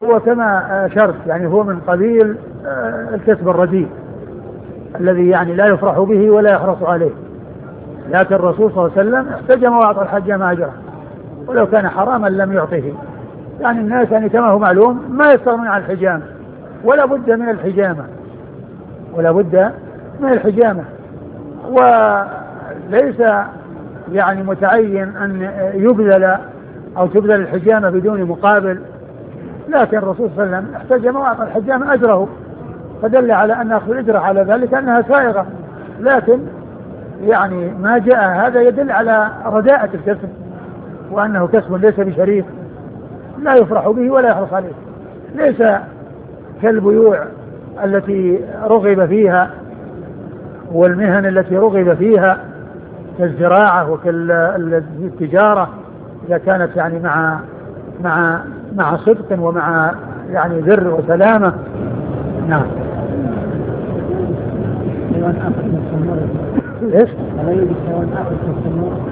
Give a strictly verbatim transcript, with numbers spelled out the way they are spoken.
هو كما أشرت يعني هو من قبيل الكسب الرديء الذي يعني لا يفرح به ولا يحرص عليه. لكن الرسول صلى الله عليه وسلم احتجم وأعطى الحجام أجره ولو كان حراما لم يعطه. يعني الناس يعني كما هو معلوم ما يستغنون عن الحجامة، ولا بد من الحجامة ولا بد من الحجامة وليس يعني متعين أن يبذل أو تبذل الحجامة بدون مقابل. لكن الرسول صلى الله عليه وسلم احتجم وأعطى الحجام أجره، فدل على أن أخذ الأجرة على ذلك أنها سائغة. لكن يعني ما جاء هذا يدل على رداءة الكسب، وأنه كسب ليس بشريف لا يفرح به ولا يحرص عليه، ليس كالبيوع التي رغب فيها والمهن التي رغب فيها كالزراعة وكالتجارة إذا كانت يعني مع مع مع صدق ومع يعني بر وسلامة. نعم. حيوان آخر من الصنور. إيش؟ هذا يوجد حيوان آخر من الصنور.